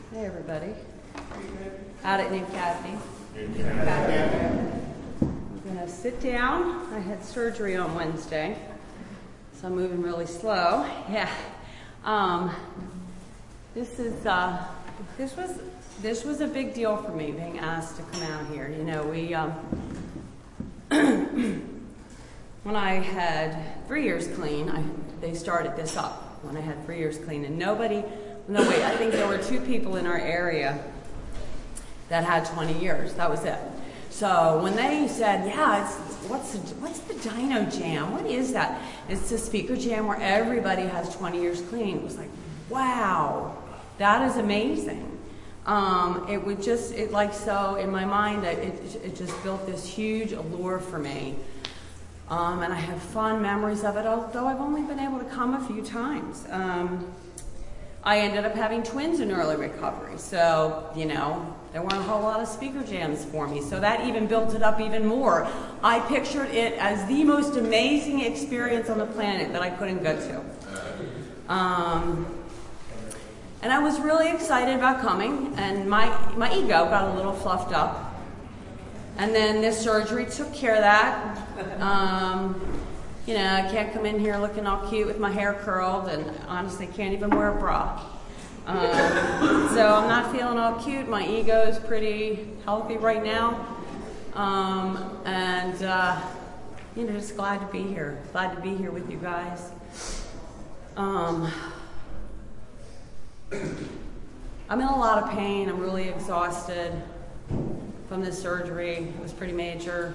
Hey, everybody. Out at New Kathy. I'm going to sit down. I had surgery on Wednesday, so I'm moving really slow. Yeah. This was a big deal for me, being asked to come out here. You know, when I had 3 years clean, they started this up when I had 3 years clean, and I think there were 2 people in our area that had 20 years. That was it. So when they said, yeah, what's the Dino Jam? What is that? It's the speaker jam where everybody has 20 years clean. It was like, wow, that is amazing. In my mind, it just built this huge allure for me. And I have fond memories of it, although I've only been able to come a few times. I ended up having twins in early recovery, so, you know, there weren't a whole lot of speaker jams for me, so that even built it up even more. I pictured it as the most amazing experience on the planet that I couldn't go to. And I was really excited about coming, and my ego got a little fluffed up. And then this surgery took care of that. You know, I can't come in here looking all cute with my hair curled, and honestly can't even wear a bra. So I'm not feeling all cute. My ego is pretty healthy right now. You know, just glad to be here. Glad to be here with you guys. I'm in a lot of pain. I'm really exhausted from this surgery. It was pretty major.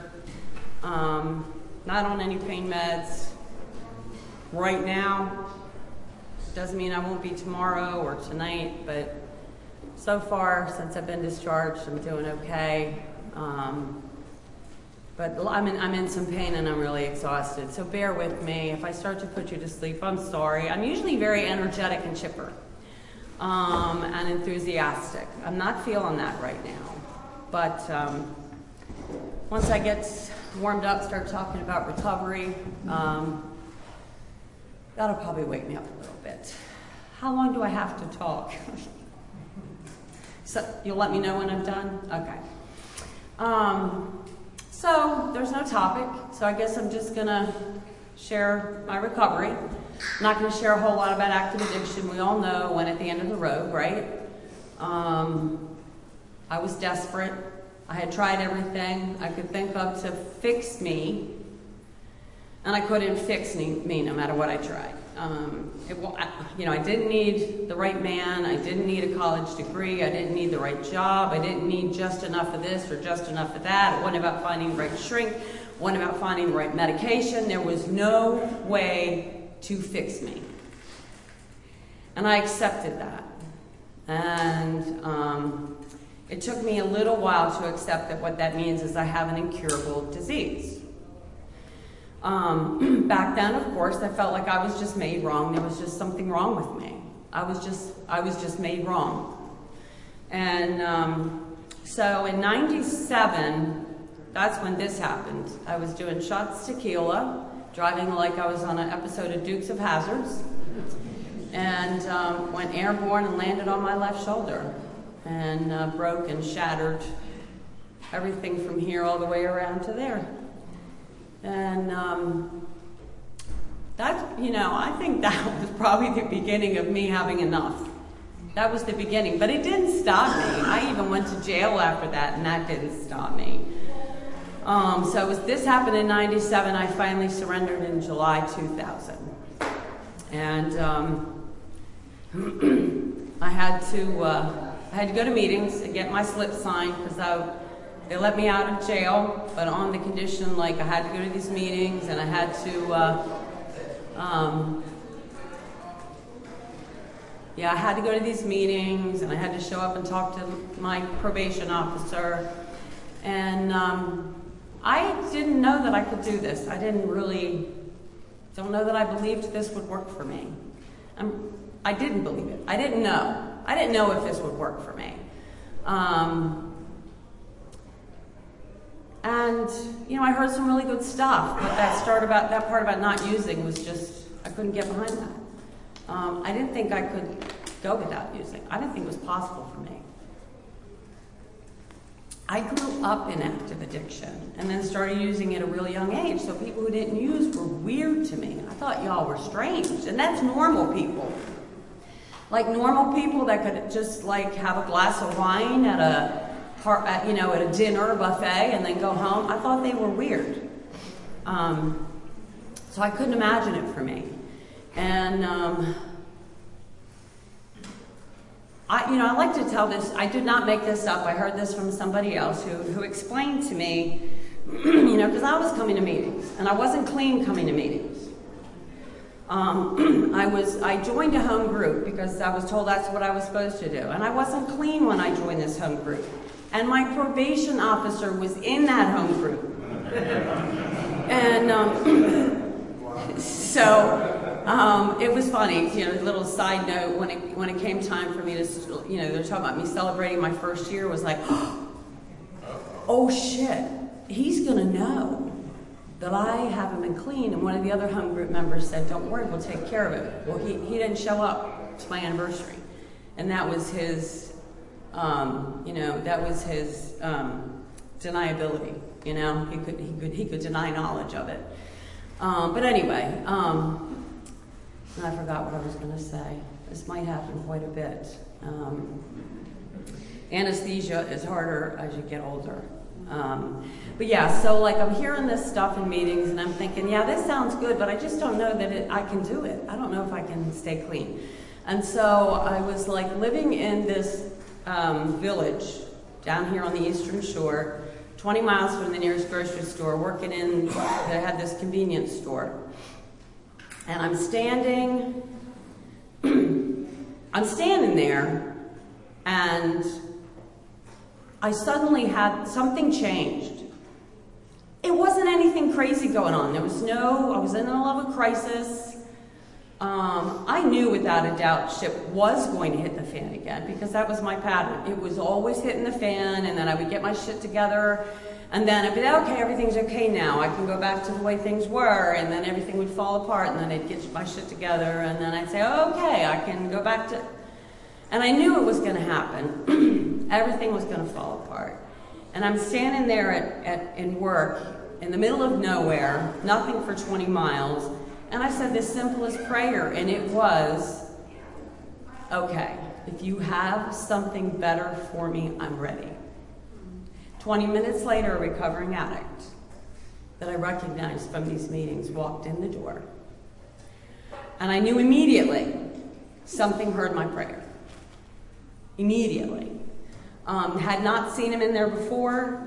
Not on any pain meds right now. Doesn't mean I won't be tomorrow or tonight, but so far, since I've been discharged, I'm doing okay. But I'm in some pain and I'm really exhausted, so bear with me. If I start to put you to sleep, I'm sorry. I'm usually very energetic and chipper and enthusiastic. I'm not feeling that right now, but once I get warmed up, start talking about recovery, that'll probably wake me up a little bit. How long do I have to talk? So you'll let me know when I'm done? Okay. So there's no topic, so I guess I'm just gonna share my recovery. I'm not gonna share a whole lot about active addiction. We all know when at the end of the road, right? I was desperate. I had tried everything I could think of to fix me, and I couldn't fix me no matter what I tried. I didn't need the right man. I didn't need a college degree. I didn't need the right job. I didn't need just enough of this or just enough of that. It wasn't about finding the right shrink. It wasn't about finding the right medication. There was no way to fix me. And I accepted that. And it took me a little while to accept that what that means is I have an incurable disease. Back then, of course, I felt like I was just made wrong. There was just something wrong with me. I was just made wrong. And so in '97, that's when this happened. I was doing shots tequila, driving like I was on an episode of Dukes of Hazzards, and went airborne and landed on my left shoulder. And broke and shattered everything from here all the way around to there. And I think that was probably the beginning of me having enough. That was the beginning, but it didn't stop me. I even went to jail after that, and that didn't stop me. This happened in '97. I finally surrendered in July 2000. And I had to go to meetings and get my slip signed because they let me out of jail, but on the condition like I had to go to these meetings and I had to, I had to go to these meetings and I had to show up and talk to my probation officer. And I didn't know that I could do this. I don't know that I believed this would work for me. I didn't believe it. I didn't know. I didn't know if this would work for me. I heard some really good stuff, but that part about not using was just, I couldn't get behind that. I didn't think I could go without using. I didn't think it was possible for me. I grew up in active addiction and then started using at a really young age, so people who didn't use were weird to me. I thought y'all were strange, and that's normal people. Like normal people that could just like have a glass of wine at a dinner buffet and then go home. I thought they were weird. So I couldn't imagine it for me. And I like to tell this. I did not make this up. I heard this from somebody else who explained to me, because I was coming to meetings and I wasn't clean coming to meetings. I joined a home group because I was told that's what I was supposed to do, and I wasn't clean when I joined this home group. And my probation officer was in that home group, and it was funny. A little side note, when it came time for me to, they're talking about me celebrating my first year, was like, oh shit, he's gonna know that I haven't been clean. And one of the other home group members said, don't worry, we'll take care of it. Well, he didn't show up to my anniversary. And that was his, deniability. He could deny knowledge of it. But anyway, I forgot what I was gonna say. This might happen quite a bit. Anesthesia is harder as you get older. But yeah, so like I'm hearing this stuff in meetings and I'm thinking, yeah, this sounds good, but I just don't know that I can do it. I don't know if I can stay clean. And so I was like living in this village down here on the Eastern Shore, 20 miles from the nearest grocery store, working in, they had this convenience store. And I'm standing there, and I suddenly had something changed. It wasn't anything crazy going on. I was in the middle of a crisis. I knew without a doubt shit was going to hit the fan again because that was my pattern. It was always hitting the fan, and then I would get my shit together, and then I'd be like, okay, everything's okay now. I can go back to the way things were, and then everything would fall apart, and then I'd get my shit together, and then I'd say, oh, okay, I can go back to... And I knew it was going to happen. Everything was going to fall apart. And I'm standing there in work in the middle of nowhere, nothing for 20 miles, and I said the simplest prayer, and it was, okay, if you have something better for me, I'm ready. 20 minutes later, a recovering addict that I recognized from these meetings walked in the door. And I knew immediately something heard my prayer. Immediately. Had not seen him in there before,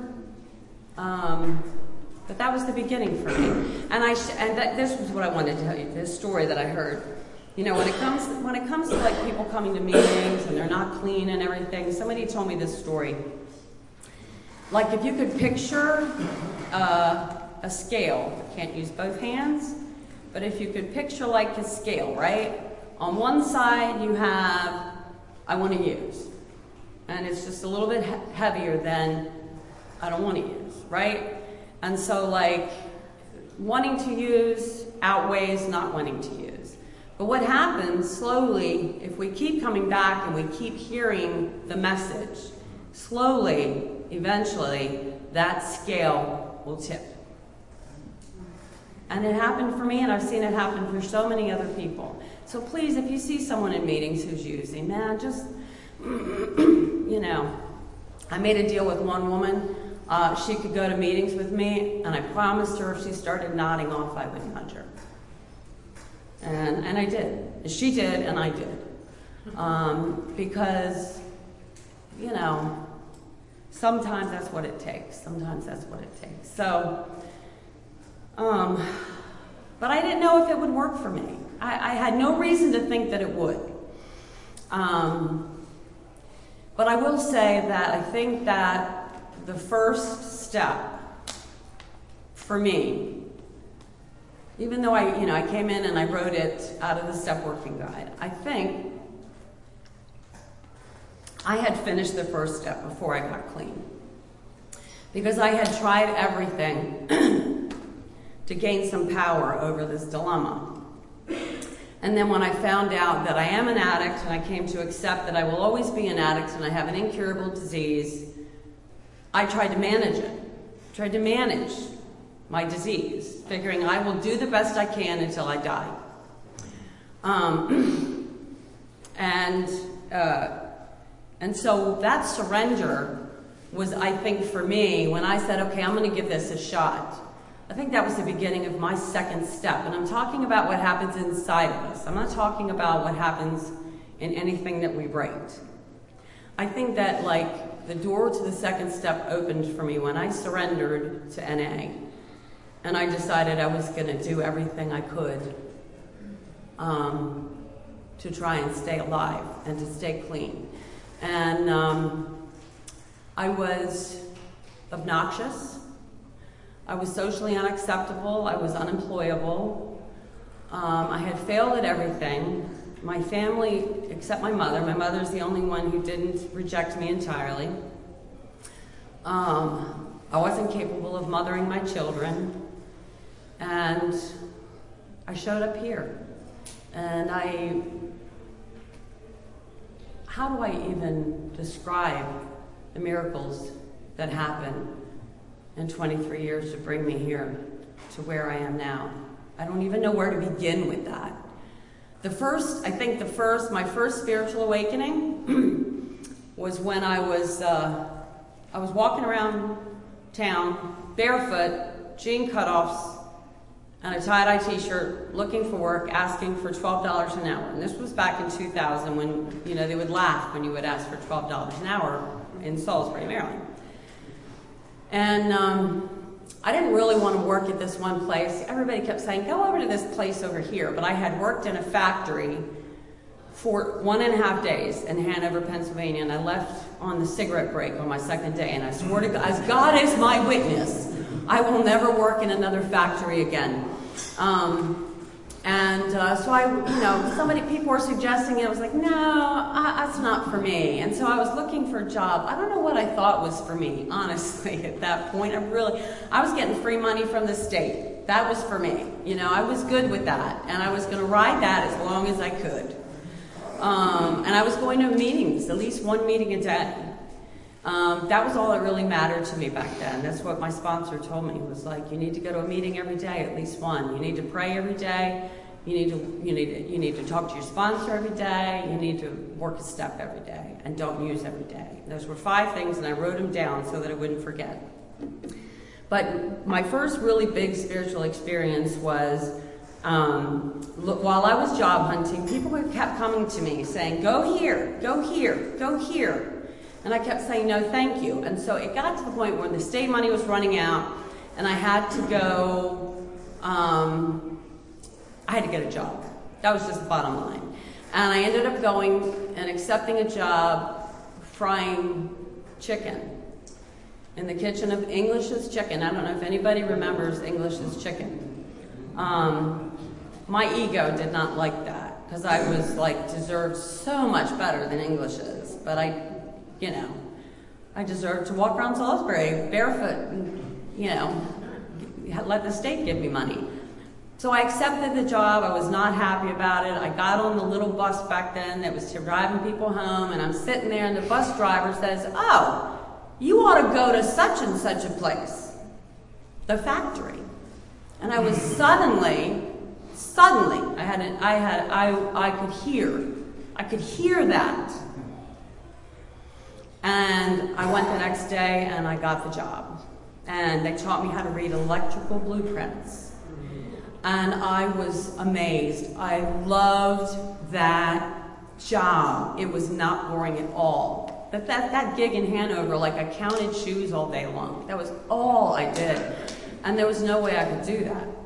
but that was the beginning for me. And this was what I wanted to tell you, this story that I heard. When it comes to like people coming to meetings and they're not clean and everything, somebody told me this story. Like if you could picture a scale, can't use both hands, but if you could picture like a scale, right? On one side you have, I want to use. And it's just a little bit heavier than I don't want to use, right? And so like wanting to use outweighs not wanting to use. But what happens slowly, if we keep coming back and we keep hearing the message, slowly, eventually, that scale will tip. And it happened for me, and I've seen it happen for so many other people. So please, if you see someone in meetings who's using, man, just, I made a deal with one woman. She could go to meetings with me, and I promised her if she started nodding off, I would nudge her. And I did. She did, and I did. Because, sometimes that's what it takes. Sometimes that's what it takes. So, but I didn't know if it would work for me. I had no reason to think that it would. But I will say that I think that the first step for me, even though I came in and I wrote it out of the Step Working Guide, I think I had finished the first step before I got clean. Because I had tried everything to gain some power over this dilemma. And then when I found out that I am an addict and I came to accept that I will always be an addict and I have an incurable disease, I tried to manage it. Tried to manage my disease, figuring I will do the best I can until I die. And so that surrender was, I think, for me, when I said, okay, I'm going to give this a shot. I think that was the beginning of my second step. And I'm talking about what happens inside of us. I'm not talking about what happens in anything that we write. I think that, like, the door to the second step opened for me when I surrendered to NA. And I decided I was going to do everything I could to try and stay alive and to stay clean. And I was obnoxious. I was socially unacceptable. I was unemployable. I had failed at everything. My family, except my mother's the only one who didn't reject me entirely. I wasn't capable of mothering my children. And I showed up here. And how do I even describe the miracles that happened in 23 years to bring me here to where I am now? I don't even know where to begin with that. My first spiritual awakening was when I was walking around town barefoot, jean cutoffs, and a tie-dye t-shirt, looking for work, asking for $12 an hour. And this was back in 2000 when, they would laugh when you would ask for $12 an hour in Salisbury, Maryland. And I didn't really want to work at this one place. Everybody kept saying, go over to this place over here. But I had worked in a factory for 1.5 days in Hanover, Pennsylvania, and I left on the cigarette break on my second day. And I swore to God, as God is my witness, I will never work in another factory again. So people were suggesting it. I was like, no, that's not for me. And so I was looking for a job. I don't know what I thought was for me, honestly, at that point. I was getting free money from the state. That was for me. I was good with that. And I was going to ride that as long as I could. And I was going to meetings, at least one meeting a day. That was all that really mattered to me back then. That's what my sponsor told me. It was like, you need to go to a meeting every day, at least one. You need to pray every day. You need to talk to your sponsor every day. You need to work a step every day and don't use every day. Those were 5 things, and I wrote them down so that I wouldn't forget. But my first really big spiritual experience was while I was job hunting, people kept coming to me saying, go here, go here, go here. And I kept saying, no, thank you. And so it got to the point where the state money was running out, and I had to go, I had to get a job. That was just the bottom line. And I ended up going and accepting a job frying chicken in the kitchen of English's Chicken. I don't know if anybody remembers English's Chicken. My ego did not like that, because I was deserved so much better than English's. But I deserved to walk around Salisbury barefoot and, let the state give me money. So I accepted the job. I was not happy about it. I got on the little bus back then that was driving people home, and I'm sitting there, and the bus driver says, oh, you ought to go to such and such a place, the factory. And I was suddenly, I could hear that. And I went the next day, and I got the job. And they taught me how to read electrical blueprints. And I was amazed. I loved that job. It was not boring at all. That gig in Hanover, I counted shoes all day long. That was all I did. And there was no way I could do that.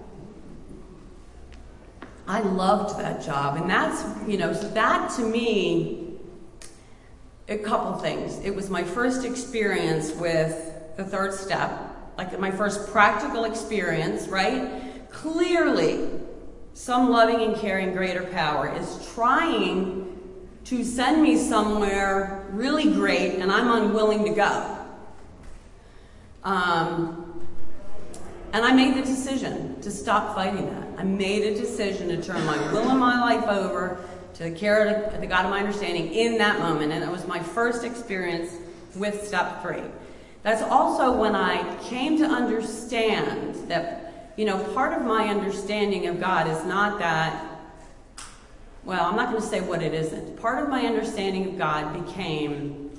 I loved that job. And that's, so that to me, a couple things. It was my first experience with the third step, my first practical experience, right? Clearly, some loving and caring greater power is trying to send me somewhere really great, and I'm unwilling to go. And I made the decision to stop fighting that. I made a decision to turn my will and my life over to the care of the God of my understanding in that moment. And it was my first experience with step 3. That's also when I came to understand that, part of my understanding of God is not that, well, I'm not going to say what it isn't. Part of my understanding of God became,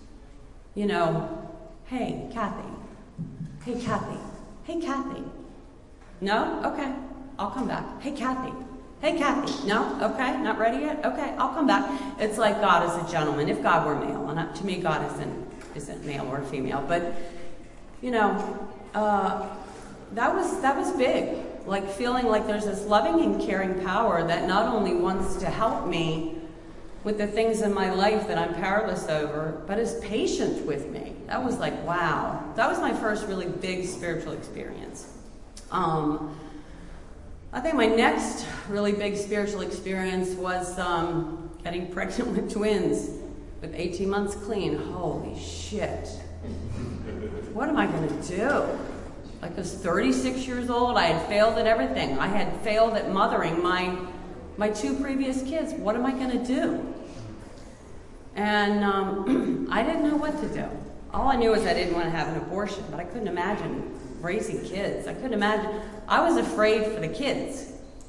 hey, Kathy. Hey, Kathy. Hey, Kathy. No? Okay. I'll come back. Hey, Kathy. Hey, Kathy. No? Okay. Not ready yet? Okay. I'll come back. It's like God is a gentleman. If God were male, and to me, God isn't male or female, but that was big. Like feeling like there's this loving and caring power that not only wants to help me with the things in my life that I'm powerless over, but is patient with me. That was like, wow. That was my first really big spiritual experience. I think my next really big spiritual experience was getting pregnant with twins with 18 months clean. Holy shit. What am I going to do? Like I was 36 years old. I had failed at everything. I had failed at mothering my 2 previous kids. What am I going to do? And I didn't know what to do. All I knew was I didn't want to have an abortion, but I couldn't imagine raising kids. I couldn't imagine. I was afraid for the kids.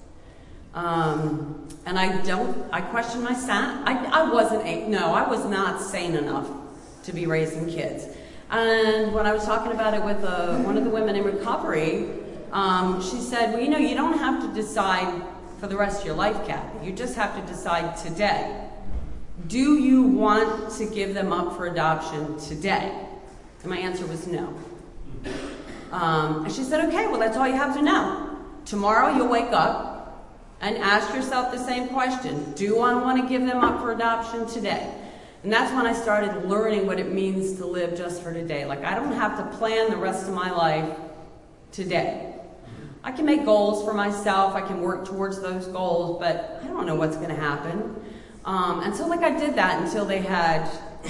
And I questioned my sanity. I was not sane enough to be raising kids. And when I was talking about it with one of the women in recovery, she said, well, you don't have to decide for the rest of your life, Kathy. You just have to decide today. Do you want to give them up for adoption today? And my answer was no. And she said, okay, well, that's all you have to know. Tomorrow you'll wake up and ask yourself the same question. Do I want to give them up for adoption today? And that's when I started learning what it means to live just for today. Like, I don't have to plan the rest of my life today. I can make goals for myself. I can work towards those goals, but I don't know what's going to happen. And so, I did that until they had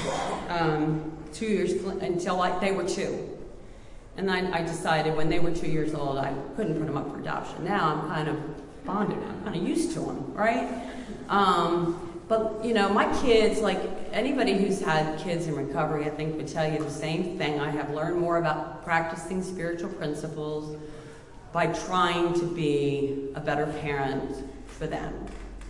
2 years, until they were 2. And then I decided when they were 2 years old, I couldn't put them up for adoption. Now I'm kind of bonded. I'm kind of used to them, right? But, my kids, like anybody who's had kids in recovery, I think would tell you the same thing. I have learned more about practicing spiritual principles by trying to be a better parent for them.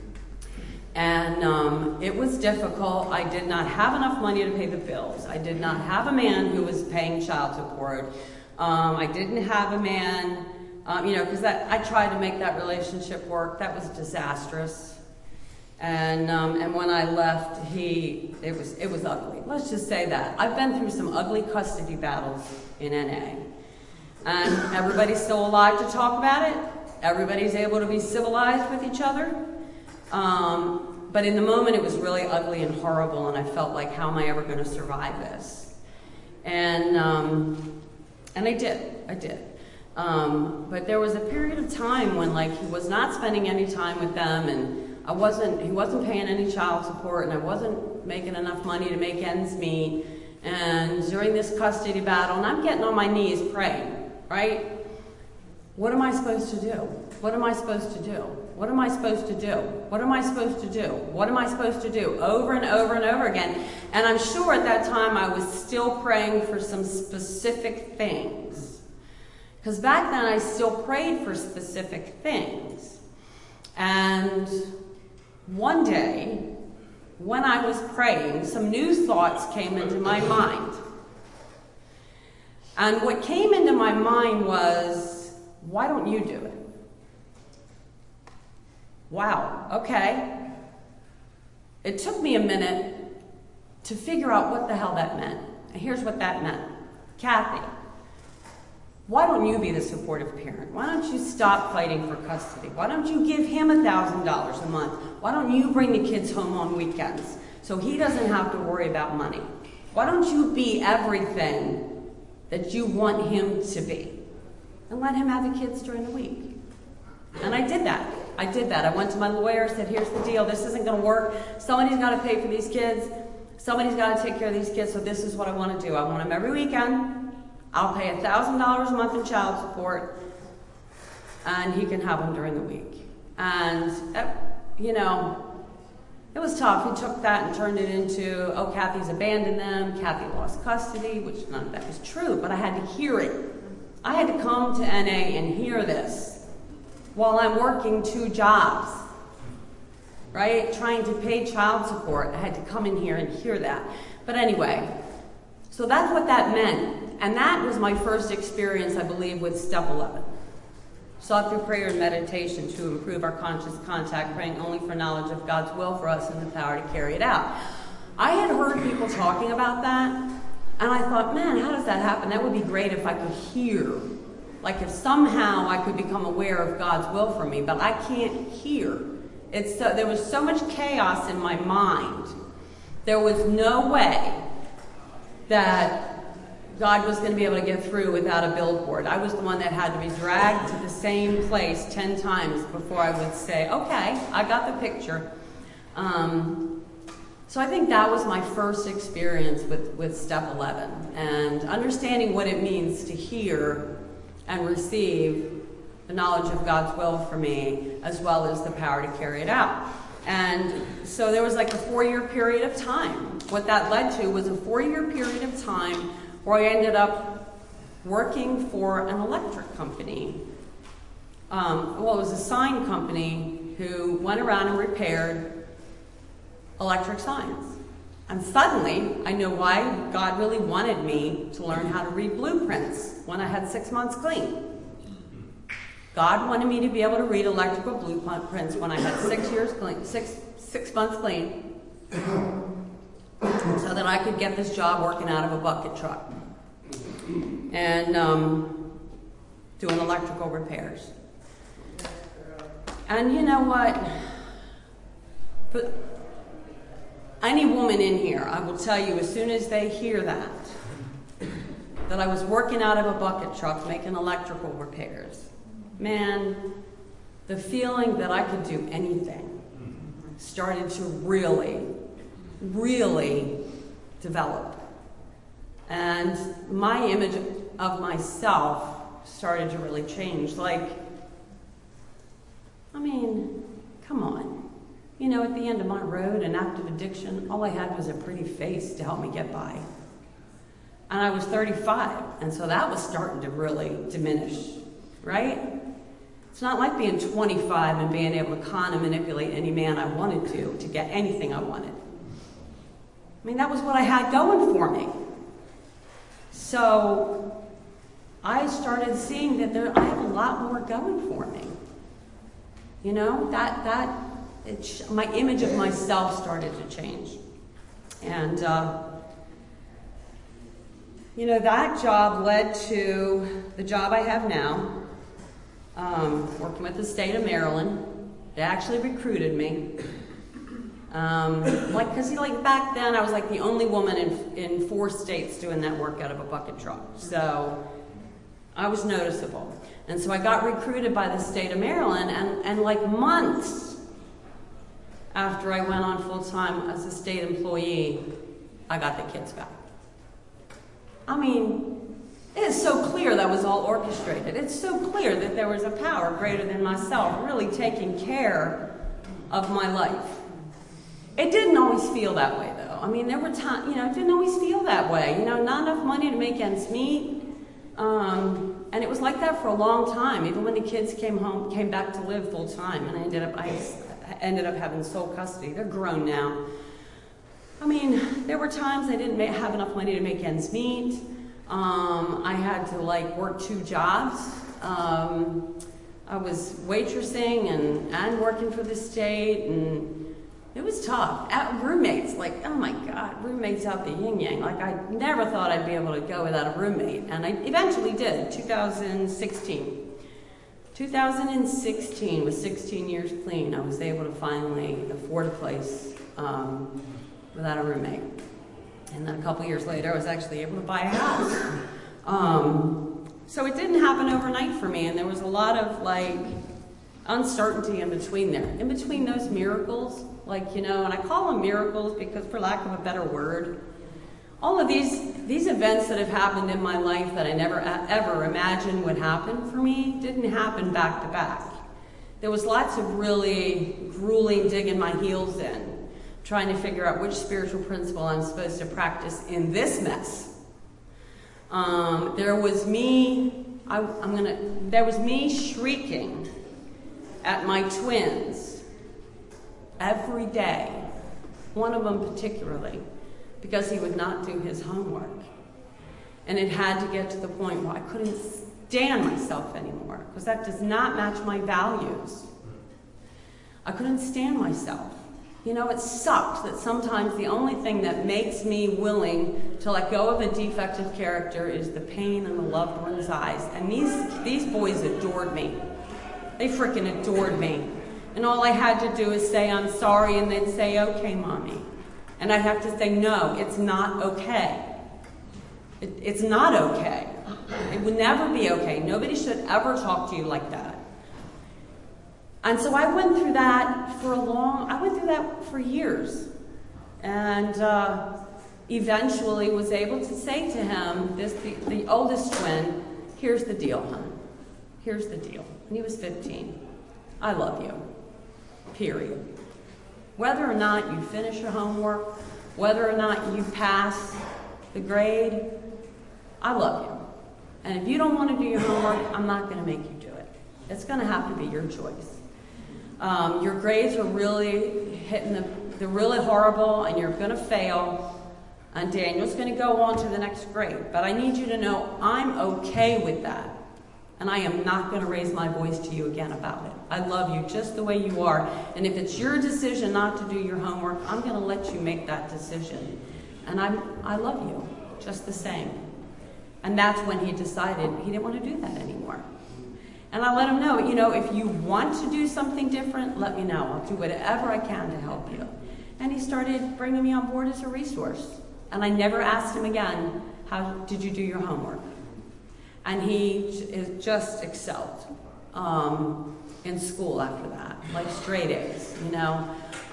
And it was difficult. I did not have enough money to pay the bills. I did not have a man who was paying child support. I didn't have a man, because I tried to make that relationship work. That was disastrous. And when I left, it was ugly. Let's just say that. I've been through some ugly custody battles in NA. And everybody's still alive to talk about it. Everybody's able to be civilized with each other. But in the moment, it was really ugly and horrible, and I felt like, how am I ever going to survive this? And I did. But there was a period of time when, he was not spending any time with them, and he wasn't paying any child support, and I wasn't making enough money to make ends meet. And during this custody battle, and I'm getting on my knees praying, right? What am I supposed to do? What am I supposed to do? What am I supposed to do? What am I supposed to do? What am I supposed to do? Over and over and over again. And I'm sure at that time I was still praying for some specific things. Because back then I still prayed for specific things. And one day, when I was praying, some new thoughts came into my mind. And what came into my mind was, why don't you do it? Wow, okay. It took me a minute to figure out what the hell that meant. And here's what that meant. Kathy, why don't you be the supportive parent? Why don't you stop fighting for custody? Why don't you give him $1,000 a month? Why don't you bring the kids home on weekends so he doesn't have to worry about money? Why don't you be everything that you want him to be? And let him have the kids during the week. And I did that. I went to my lawyer, said, here's the deal. This isn't going to work. Somebody's got to pay for these kids. Somebody's got to take care of these kids, so this is what I want to do. I want them every weekend. I'll pay $1,000 a month in child support, and he can have them during the week. And, you know, it was tough. He took that and turned it into, oh, Kathy's abandoned them, Kathy lost custody, which none of that was true, but I had to hear it. I had to come to NA and hear this while I'm working 2 jobs, right? Trying to pay child support. I had to come in here and hear that. But anyway, so that's what that meant. And that was my first experience, I believe, with step 11. Sought through prayer and meditation to improve our conscious contact, praying only for knowledge of God's will for us and the power to carry it out. I had heard people talking about that, and I thought, man, how does that happen? That would be great if I could hear. Like if somehow I could become aware of God's will for me, but I can't hear. There was so much chaos in my mind. There was no way that God was going to be able to get through without a billboard. I was the one that had to be dragged to the same place 10 times before I would say, okay, I got the picture. So I think that was my first experience with step 11, and understanding what it means to hear and receive the knowledge of God's will for me, as well as the power to carry it out. And so there was like a 4-year period of time. What that led to was a 4-year period of time where I ended up working for an electric company. It was a sign company who went around and repaired electric signs. And suddenly, I know why God really wanted me to learn how to read blueprints when I had 6 months clean. God wanted me to be able to read electrical blueprints when I had 6 months clean, so that I could get this job working out of a bucket truck and doing electrical repairs. And you know what? But any woman in here, I will tell you, as soon as they hear that I was working out of a bucket truck making electrical repairs, man, the feeling that I could do anything started to really, really develop. And my image of myself started to really change. Like, I mean, come on. You know, at the end of my road, an active addiction, all I had was a pretty face to help me get by. And I was 35, and so that was starting to really diminish, right? It's not like being 25 and being able to con and manipulate any man I wanted to get anything I wanted. I mean, that was what I had going for me. So I started seeing that I have a lot more going for me. You know, my image of myself started to change. And, you know, that job led to the job I have now, working with the state of Maryland. They actually recruited me. Because back then I was like the only woman in 4 states doing that work out of a bucket truck. So I was noticeable. And so I got recruited by the state of Maryland, and like months after I went on full-time as a state employee, I got the kids back. I mean, it is so clear that was all orchestrated. It's so clear that there was a power greater than myself really taking care of my life. It didn't always feel that way, though. I mean, there were times, you know, it didn't always feel that way. You know, not enough money to make ends meet. And it was like that for a long time, even when the kids came back to live full time, and I ended up having sole custody. They're grown now. I mean, there were times I didn't have enough money to make ends meet. I had to work 2 jobs. I was waitressing and working for the state, and it was tough. Roommates, oh my God, roommates out the yin-yang. I never thought I'd be able to go without a roommate, and I eventually did. 2016, with 16 years clean, I was able to finally afford a place without a roommate. And then a couple years later, I was actually able to buy a house. So it didn't happen overnight for me, and there was a lot of uncertainty in between there. In between those miracles, and I call them miracles because, for lack of a better word, all of these events that have happened in my life that I never ever imagined would happen for me didn't happen back to back. There was lots of really grueling digging my heels in, trying to figure out which spiritual principle I'm supposed to practice in this mess. There was me shrieking at my twins every day, one of them particularly, because he would not do his homework. And it had to get to the point where I couldn't stand myself anymore, because that does not match my values. I couldn't stand myself. You know, it sucked that sometimes the only thing that makes me willing to let go of a defective character is the pain in the loved one's eyes. And these boys adored me. They freaking adored me. And all I had to do is say, I'm sorry, and they'd say, okay, Mommy. And I'd have to say, no, it's not okay. It's not okay. It would never be okay. Nobody should ever talk to you like that. And so I went through that for years. And eventually was able to say to him, the oldest twin, here's the deal, hon. Here's the deal. And he was 15. I love you. Period. Whether or not you finish your homework, whether or not you pass the grade, I love you. And if you don't want to do your homework, I'm not going to make you do it. It's going to have to be your choice. Your grades are really they're really horrible, and you're going to fail. And Daniel's going to go on to the next grade. But I need you to know I'm okay with that. And I am not going to raise my voice to you again about it. I love you just the way you are. And if it's your decision not to do your homework, I'm going to let you make that decision. And I love you just the same. And that's when he decided he didn't want to do that anymore. And I let him know, you know, if you want to do something different, let me know. I'll do whatever I can to help you. And he started bringing me on board as a resource. And I never asked him again, how did you do your homework? And he just excelled in school after that, like straight A's, you know.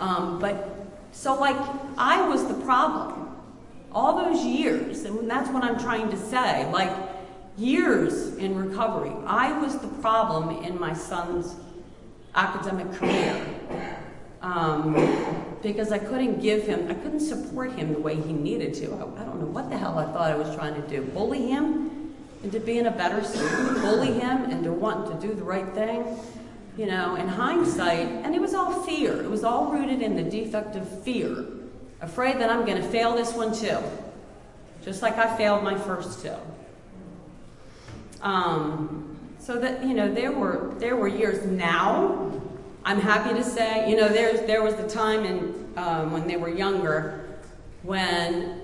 I was the problem all those years, and that's what I'm trying to say, like years in recovery. I was the problem in my son's academic career because I couldn't support him the way he needed to. I don't know what the hell I thought I was trying to do, bully him into being a better student, bully him into wanting to do the right thing, you know, in hindsight. And it was all fear. It was all rooted in the defect of fear, afraid that I'm going to fail this one too, just like I failed my first two. So that, you know, there were years. Now, I'm happy to say, you know, there was the time when they were younger when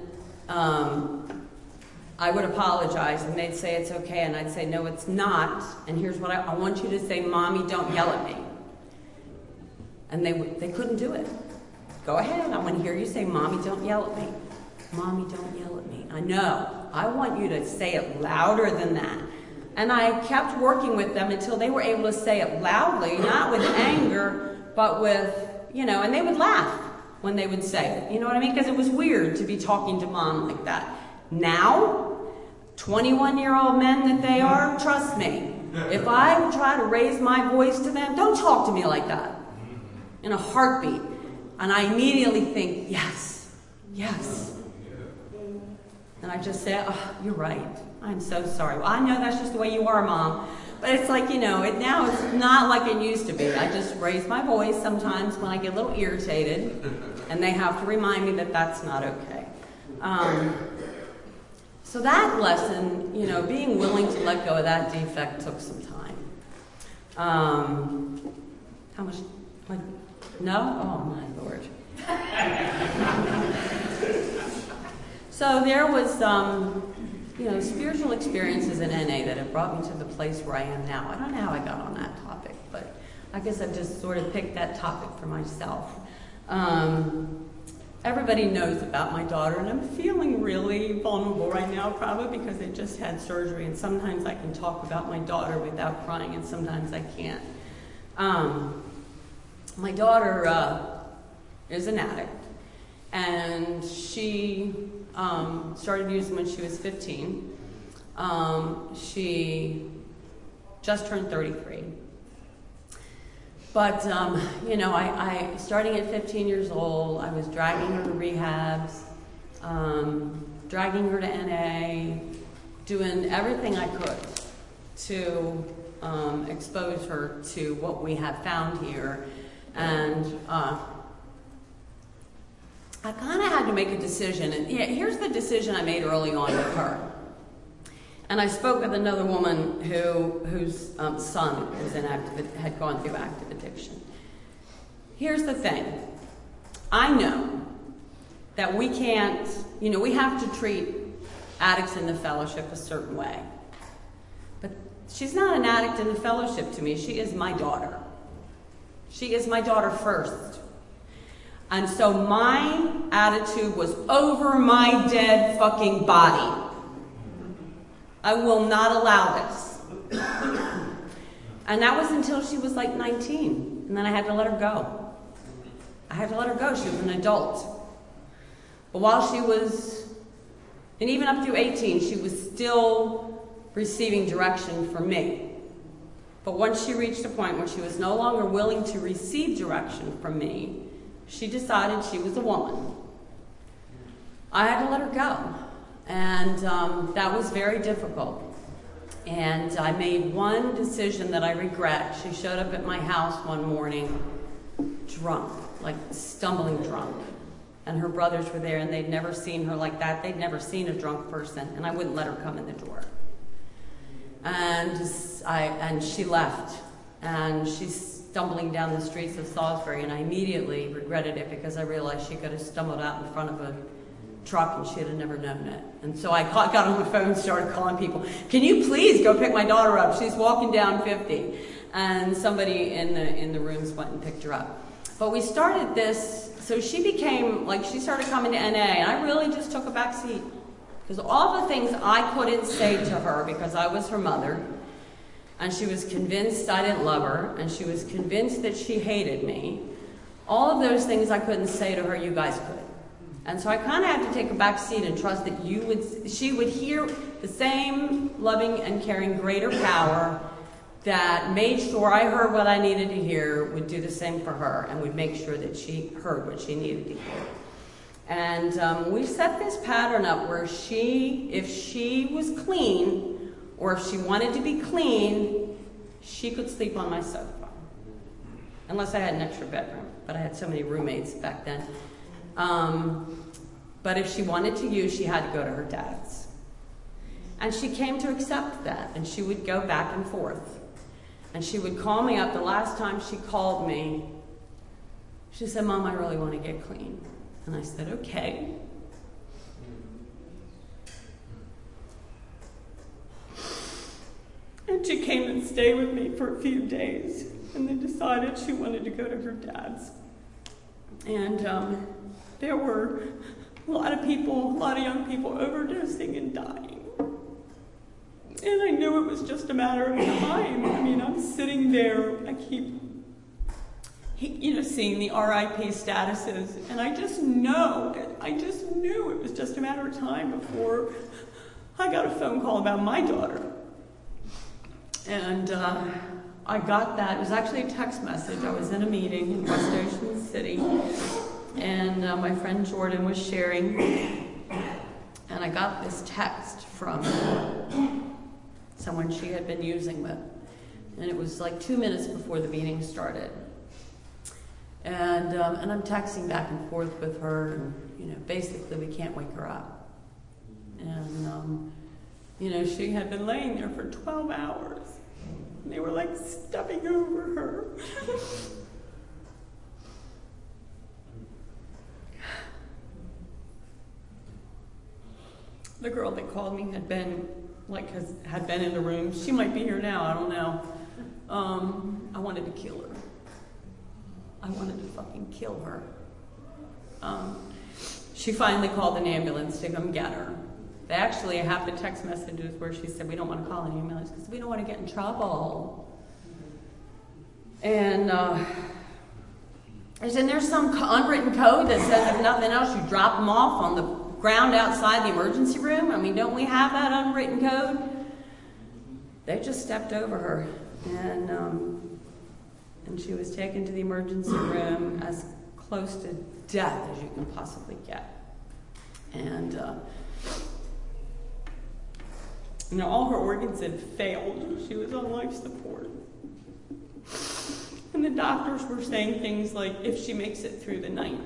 I would apologize, and they'd say it's okay, and I'd say, no, it's not, and here's what I want you to say, Mommy, don't yell at me. And they couldn't do it. Go ahead, I want to hear you say, Mommy, don't yell at me. Mommy, don't yell at me. I know, I want you to say it louder than that. And I kept working with them until they were able to say it loudly, not with anger, but with, you know, and they would laugh when they would say it. You know what I mean? Because it was weird to be talking to Mom like that. Now, 21-year-old men that they are, trust me, if I try to raise my voice to them, don't talk to me like that. In a heartbeat. And I immediately think, yes, yes. And I just say, oh, you're right. I'm so sorry. Well, I know that's just the way you are, Mom. But it's like, you know, now it's not like it used to be. I just raise my voice sometimes when I get a little irritated, and they have to remind me that that's not okay. So that lesson, you know, being willing to let go of that defect took some time. How much? No? Oh, my Lord. So there was, you know, spiritual experiences in NA that have brought me to the place where I am now. I don't know how I got on that topic, but I guess I've just sort of picked that topic for myself. Everybody knows about my daughter, and I'm feeling really vulnerable right now, probably because I just had surgery, and sometimes I can talk about my daughter without crying, and sometimes I can't. My daughter is an addict, and she started using when she was 15. She just turned 33. But, I starting at 15 years old, I was dragging her to rehabs, dragging her to NA, doing everything I could to expose her to what we have found here. And I kind of had to make a decision. And here's the decision I made early on with her. And I spoke with another woman whose son was had gone through active addiction. Here's the thing. I know that we can't, we have to treat addicts in the fellowship a certain way. But she's not an addict in the fellowship to me. She is my daughter. She is my daughter first. And so my attitude was over my dead fucking body. I will not allow this. And that was until she was like 19. And then I had to let her go. I had to let her go. She was an adult. But while she was, and even up through 18, she was still receiving direction from me. But once she reached a point where she was no longer willing to receive direction from me, she decided she was a woman. I had to let her go. And that was very difficult. And I made one decision that I regret. She showed up at my house one morning drunk, like stumbling drunk. And her brothers were there, and they'd never seen her like that. They'd never seen a drunk person, and I wouldn't let her come in the door. And she left, and she's stumbling down the streets of Salisbury, and I immediately regretted it because I realized she could have stumbled out in front of a truck and she'd have never known it. And so I got on the phone and started calling people. Can you please go pick my daughter up? She's walking down 50. And somebody in the rooms went and picked her up. But we started this, so she became, she started coming to NA, and I really just took a back seat. Because all the things I couldn't say to her because I was her mother, and she was convinced I didn't love her, and she was convinced that she hated me, all of those things I couldn't say to her, you guys could. And so I kind of had to take a back seat and trust that she would hear the same loving and caring greater power that made sure I heard what I needed to hear, would do the same for her, and would make sure that she heard what she needed to hear. And we set this pattern up where if she was clean, or if she wanted to be clean, she could sleep on my sofa. Unless I had an extra bedroom, but I had so many roommates back then. But if she wanted to use, she had to go to her dad's. And she came to accept that, and she would go back and forth. And she would call me up. The last time she called me, she said, Mom, I really want to get clean. And I said, okay. And she came and stayed with me for a few days, and then decided she wanted to go to her dad's. And there were a lot of young people overdosing and dying. And I knew it was just a matter of time. I mean, I'm sitting there, I keep, seeing the RIP statuses, and I just knew it was just a matter of time before I got a phone call about my daughter. And I got that. It was actually a text message. I was in a meeting in West Ocean City, and my friend Jordan was sharing, and I got this text from someone she had been using with, and it was like 2 minutes before the meeting started. And I'm texting back and forth with her, and basically we can't wake her up. And she had been laying there for 12 hours. And they were stepping over her. The girl that called me had been in the room. She might be here now, I don't know. I wanted to kill her. I wanted to fucking kill her. She finally called an ambulance to come get her. They actually have the text messages where she said, we don't want to call an ambulance because we don't want to get in trouble. And there's some unwritten code that says if nothing else, you drop them off on the ground outside the emergency room. I mean, don't we have that unwritten code? They just stepped over her, and she was taken to the emergency room as close to death as you can possibly get. And all her organs had failed. She was on life support. And the doctors were saying things like, if she makes it through the night.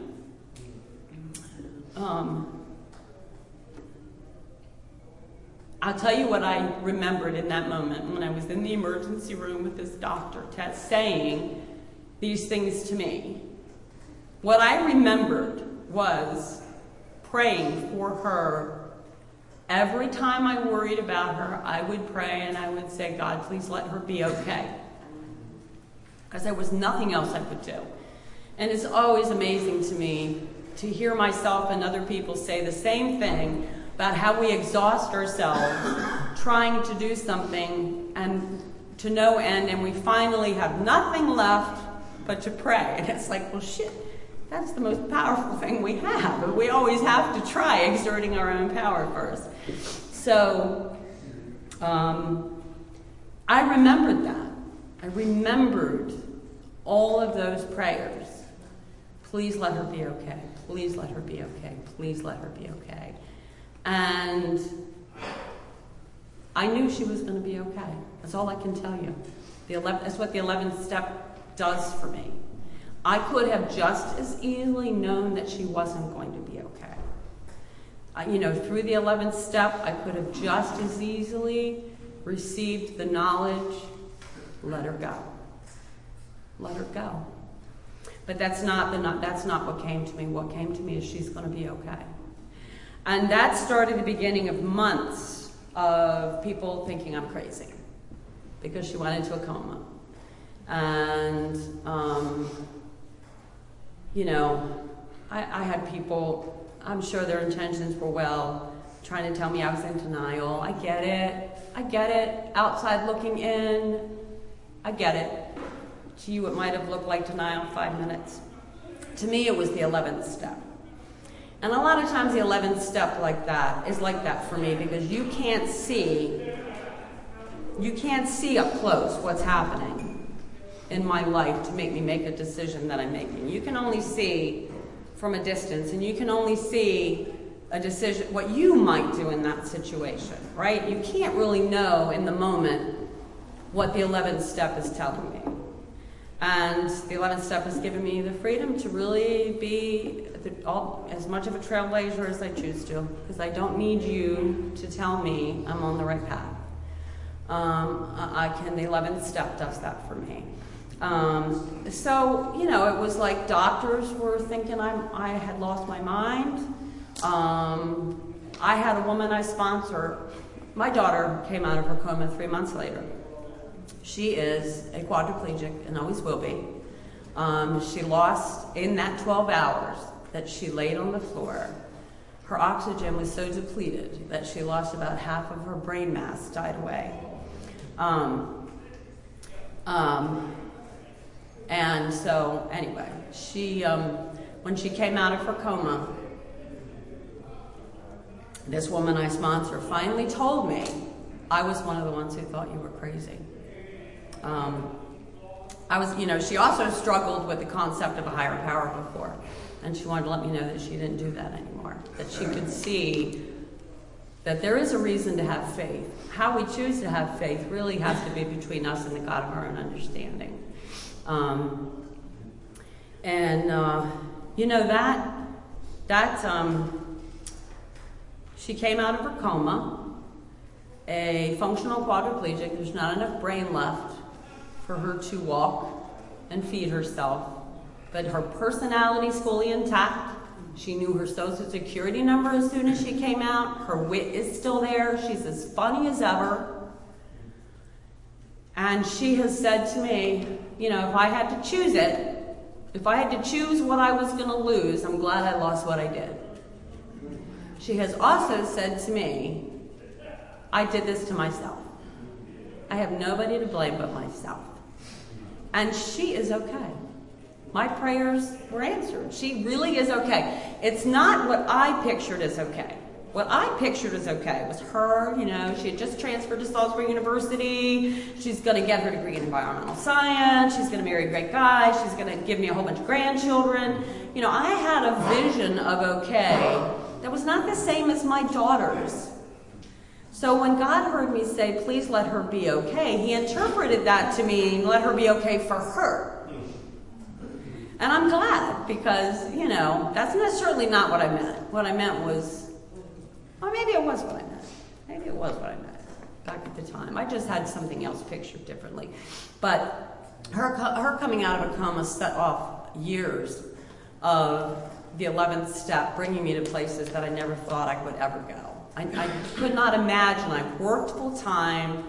I'll tell you what I remembered in that moment when I was in the emergency room with this doctor saying these things to me. What I remembered was praying for her. Every time I worried about her, I would pray and I would say, God, please let her be okay. Because there was nothing else I could do. And it's always amazing to me to hear myself and other people say the same thing about how we exhaust ourselves trying to do something and to no end, and we finally have nothing left but to pray. And it's like, well, shit, that's the most powerful thing we have. But we always have to try exerting our own power first. So I remembered that. I remembered all of those prayers. Please let her be okay. Please let her be okay. Please let her be okay. And I knew she was going to be okay. That's all I can tell you. That's what the 11th step does for me. I could have just as easily known that she wasn't going to be okay. Through the 11th step, I could have just as easily received the knowledge, let her go. Let her go. But that's not what came to me. What came to me is she's going to be okay. And that started the beginning of months of people thinking I'm crazy because she went into a coma. And, I had people, I'm sure their intentions were well, trying to tell me I was in denial. I get it. Outside looking in, I get it. To you, it might have looked like denial 5 minutes. To me, it was the 11th step. And a lot of times the 11th step is like that for me because you can't see up close what's happening in my life to make me make a decision that I'm making. You can only see from a distance, and you can only see a decision, what you might do in that situation, right? You can't really know in the moment what the 11th step is telling me. And the 11th step has given me the freedom to really be as much of a trailblazer as I choose to, because I don't need you to tell me I'm on the right path. The 11th step does that for me. It was like doctors were thinking I had lost my mind. I had a woman I sponsor. My daughter came out of her coma 3 months later. She is a quadriplegic and always will be. She lost, in that 12 hours that she laid on the floor, her oxygen was so depleted that she lost about half of her brain mass, died away. And so, anyway, she, when she came out of her coma, this woman I sponsor finally told me I was one of the ones who thought you were crazy. She also struggled with the concept of a higher power before, and she wanted to let me know that she didn't do that anymore, that she could see that there is a reason to have faith. How we choose to have faith really has to be between us and the God of our own understanding. She came out of her coma, a functional quadriplegic. There's not enough brain left for her to walk and feed herself, but her personality is fully intact. She knew her social security number as soon as she came out. Her wit is still there. She's as funny as ever. And she has said to me, if I had to choose what I was going to lose, I'm glad I lost what I did. She has also said to me, I did this to myself. I have nobody to blame but myself. And she is okay. My prayers were answered. She really is okay. It's not what I pictured as okay. What I pictured as okay was her, she had just transferred to Salisbury University. She's going to get her degree in environmental science. She's going to marry a great guy. She's going to give me a whole bunch of grandchildren. I had a vision of okay that was not the same as my daughter's. So when God heard me say, please let her be okay, he interpreted that to mean let her be okay for her. And I'm glad because, that's certainly not what I meant. What I meant was, or maybe it was what I meant. Maybe it was what I meant back at the time. I just had something else pictured differently. But her coming out of a coma set off years of the 11th step, bringing me to places that I never thought I would ever go. I could not imagine. I worked full time,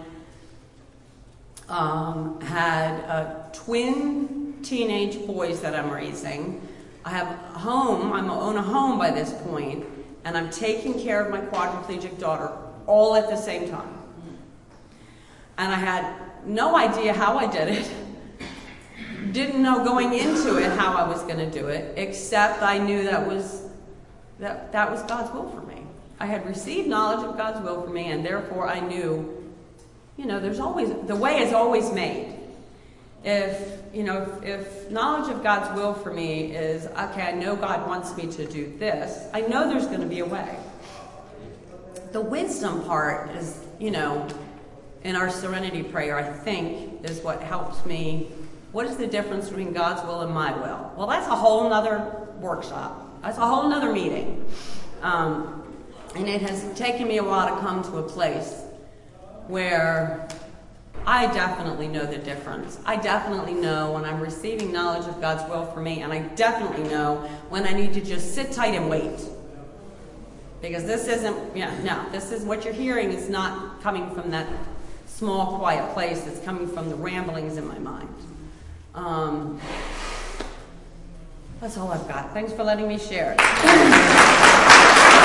had twin teenage boys that I'm raising. I have a home. I own a home by this point, and I'm taking care of my quadriplegic daughter all at the same time. And I had no idea how I did it. Didn't know going into it how I was going to do it, except I knew that was God's will for me. I had received knowledge of God's will for me, and therefore I knew, there's always, the way is always made. If knowledge of God's will for me is, okay, I know God wants me to do this, I know there's going to be a way. The wisdom part is, in our serenity prayer, I think, is what helps me. What is the difference between God's will and my will? Well, that's a whole nother workshop. That's a whole nother meeting. And it has taken me a while to come to a place where I definitely know the difference. I definitely know when I'm receiving knowledge of God's will for me, and I definitely know when I need to just sit tight and wait. Because this isn't, this is what you're hearing is not coming from that small, quiet place. It's coming from the ramblings in my mind. That's all I've got. Thanks for letting me share it.